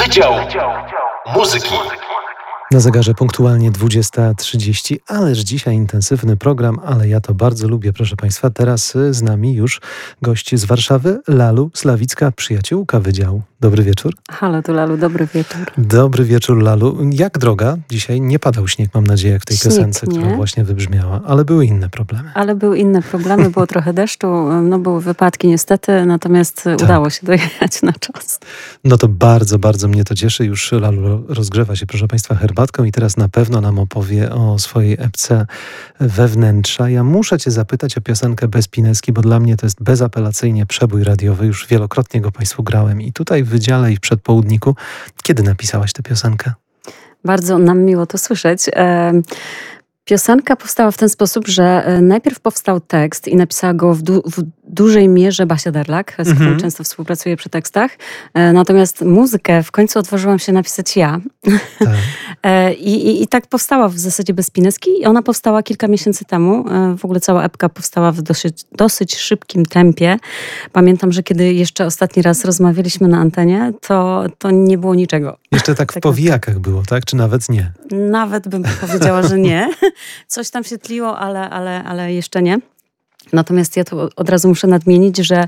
Wydział Muzyki. Na zegarze punktualnie 20:30, ależ dzisiaj intensywny program, ale ja to bardzo lubię, proszę Państwa. Teraz z nami już gość z Warszawy, Lalu Slawicka, przyjaciółka Wydziału. Dobry wieczór. Halo, tu Lalu, dobry wieczór. Dobry wieczór, Lalu. Jak droga? Dzisiaj nie padał śnieg, mam nadzieję, jak w tej piosence, która właśnie wybrzmiała, ale były inne problemy. Było trochę deszczu, były wypadki niestety, natomiast udało się dojechać na czas. No to bardzo, bardzo mnie to cieszy. Już Lalu rozgrzewa się, proszę Państwa, herbatką i teraz na pewno nam opowie o swojej epce Wewnętrza. Ja muszę Cię zapytać o piosenkę Bez Pineski, bo dla mnie to jest bezapelacyjnie przebój radiowy. Już wielokrotnie go Państwu grałem i tutaj w Wydziale i w Przedpołudniku. Kiedy napisałaś tę piosenkę? Bardzo nam miło to słyszeć. Piosenka powstała w ten sposób, że najpierw powstał tekst i napisała go w dużej mierze Basia Derlak, z którą często współpracuję przy tekstach. Natomiast muzykę w końcu odważyłam się napisać ja. Tak. I tak powstała w zasadzie Bez Pineski. I ona powstała kilka miesięcy temu. W ogóle cała epka powstała w dosyć szybkim tempie. Pamiętam, że kiedy jeszcze ostatni raz rozmawialiśmy na antenie, to nie było niczego. Jeszcze tak w powijakach było, tak? Czy nawet nie? Nawet bym powiedziała, że nie. Coś tam się tliło, ale jeszcze nie. Natomiast ja tu od razu muszę nadmienić, że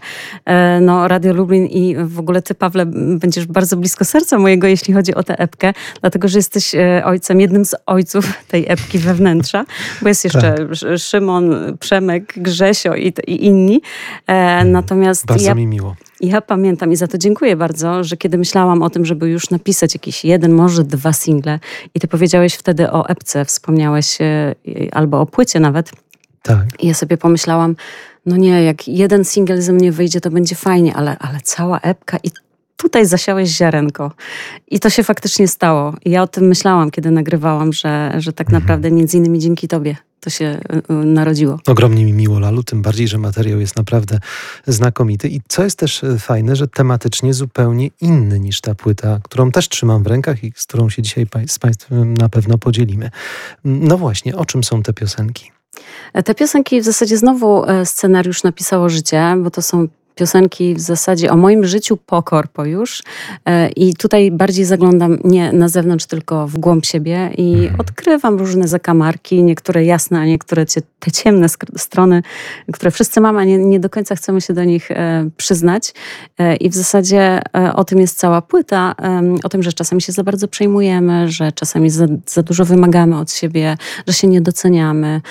Radio Lublin i w ogóle ty, Pawle, będziesz bardzo blisko serca mojego, jeśli chodzi o tę epkę, dlatego, że jesteś jednym z ojców tej epki Wewnętrza, bo jest jeszcze Szymon, Przemek, Grzesio i inni. Natomiast bardzo mi miło. Ja pamiętam i za to dziękuję bardzo, że kiedy myślałam o tym, żeby już napisać jakiś jeden, może 2 single i ty powiedziałeś wtedy o epce, wspomniałeś albo o płycie nawet. Tak. I ja sobie pomyślałam, no nie, jak jeden singiel ze mnie wyjdzie, to będzie fajnie, ale cała epka i tutaj zasiałeś ziarenko. I to się faktycznie stało. I ja o tym myślałam, kiedy nagrywałam, że tak naprawdę między innymi dzięki tobie to się narodziło. Ogromnie mi miło, Lalu, tym bardziej, że materiał jest naprawdę znakomity. I co jest też fajne, że tematycznie zupełnie inny niż ta płyta, którą też trzymam w rękach i z którą się dzisiaj z Państwem na pewno podzielimy. No właśnie, o czym są te piosenki? Te piosenki w zasadzie znowu scenariusz napisało życie, bo to są piosenki w zasadzie o moim życiu po korpo już. I tutaj bardziej zaglądam nie na zewnątrz, tylko w głąb siebie i odkrywam różne zakamarki, niektóre jasne, a niektóre te ciemne strony, które wszyscy mamy, a nie do końca chcemy się do nich przyznać. I w zasadzie o tym jest cała płyta, o tym, że czasami się za bardzo przejmujemy, że czasami za dużo wymagamy od siebie, że się nie doceniamy.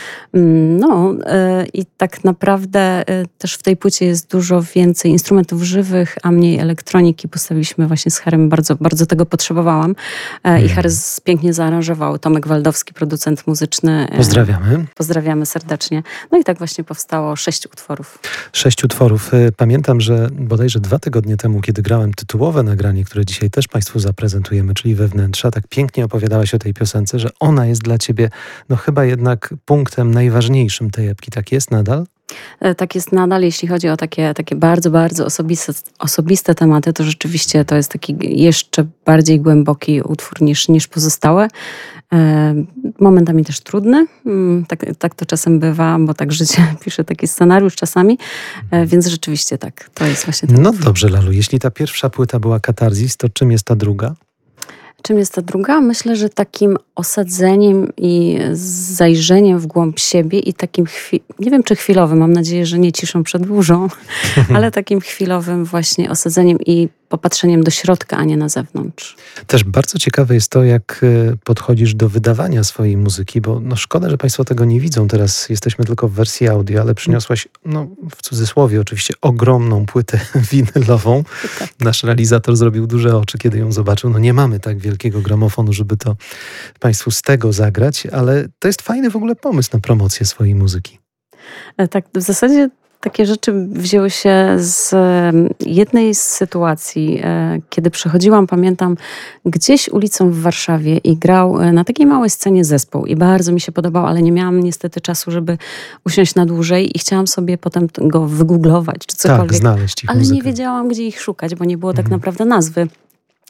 I tak naprawdę też w tej płycie jest dużo więcej instrumentów żywych, a mniej elektroniki. Postawiliśmy właśnie z Harrym, bardzo, bardzo tego potrzebowałam. I Harry pięknie zaaranżował. Tomek Waldowski, producent muzyczny. Pozdrawiamy. Pozdrawiamy serdecznie. No i tak właśnie powstało 6 utworów. 6 utworów. Pamiętam, że bodajże 2 tygodnie temu, kiedy grałem tytułowe nagranie, które dzisiaj też Państwu zaprezentujemy, czyli Wewnętrza, tak pięknie opowiadałaś o tej piosence, że ona jest dla Ciebie chyba jednak punktem najważniejszym tej epki. Tak jest nadal? Tak jest nadal, jeśli chodzi o takie bardzo, bardzo osobiste tematy, to rzeczywiście to jest taki jeszcze bardziej głęboki utwór niż pozostałe. Momentami też trudny, tak to czasem bywa, bo tak życie pisze taki scenariusz czasami, więc rzeczywiście tak, to jest właśnie ten utwór. Dobrze, Lalu, jeśli ta pierwsza płyta była katarzis, to czym jest ta druga? Czym jest ta druga? Myślę, że takim osadzeniem i zajrzeniem w głąb siebie i takim, nie wiem czy chwilowym, mam nadzieję, że nie ciszą przed burzą, ale takim chwilowym właśnie osadzeniem i popatrzeniem do środka, a nie na zewnątrz. Też bardzo ciekawe jest to, jak podchodzisz do wydawania swojej muzyki, bo szkoda, że Państwo tego nie widzą. Teraz jesteśmy tylko w wersji audio, ale przyniosłaś, w cudzysłowie oczywiście, ogromną płytę winylową. Tak. Nasz realizator zrobił duże oczy, kiedy ją zobaczył. Nie mamy tak wielkiego gramofonu, żeby to Państwu z tego zagrać, ale to jest fajny w ogóle pomysł na promocję swojej muzyki. Tak, w zasadzie takie rzeczy wzięły się z jednej z sytuacji, kiedy przechodziłam, pamiętam, gdzieś ulicą w Warszawie i grał na takiej małej scenie zespół i bardzo mi się podobał, ale nie miałam niestety czasu, żeby usiąść na dłużej i chciałam sobie potem go wygooglować czy cokolwiek. Tak, znaleźć ich ale muzykę. Nie wiedziałam, gdzie ich szukać, bo nie było tak naprawdę nazwy.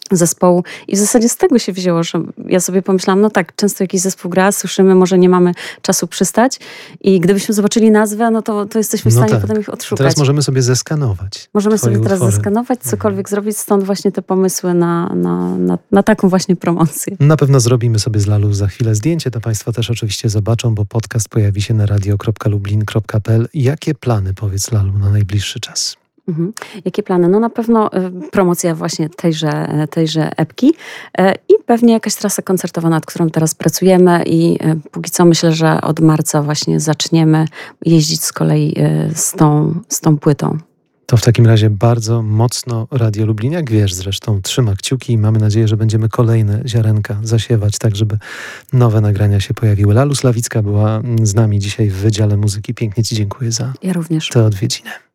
zespołu i w zasadzie z tego się wzięło, że ja sobie pomyślałam, no tak, często jakiś zespół gra, słyszymy, może nie mamy czasu przystać i gdybyśmy zobaczyli nazwę, no to jesteśmy w stanie potem ich odszukać. Teraz możemy sobie zeskanować. Możemy sobie teraz utwory. zeskanować, cokolwiek zrobić, stąd właśnie te pomysły na taką właśnie promocję. Na pewno zrobimy sobie z Lalu za chwilę zdjęcie, to Państwo też oczywiście zobaczą, bo podcast pojawi się na radio.lublin.pl. Jakie plany, powiedz Lalu, na najbliższy czas? Jakie plany? No na pewno promocja właśnie tejże epki i pewnie jakaś trasa koncertowa, nad którą teraz pracujemy i póki co myślę, że od marca właśnie zaczniemy jeździć z kolei z tą płytą. To w takim razie bardzo mocno Radio Lublin, jak wiesz zresztą, trzyma kciuki i mamy nadzieję, że będziemy kolejne ziarenka zasiewać, tak żeby nowe nagrania się pojawiły. Lalu Slawicka była z nami dzisiaj w Wydziale Muzyki. Pięknie Ci dziękuję za Ja również. tę odwiedzinę.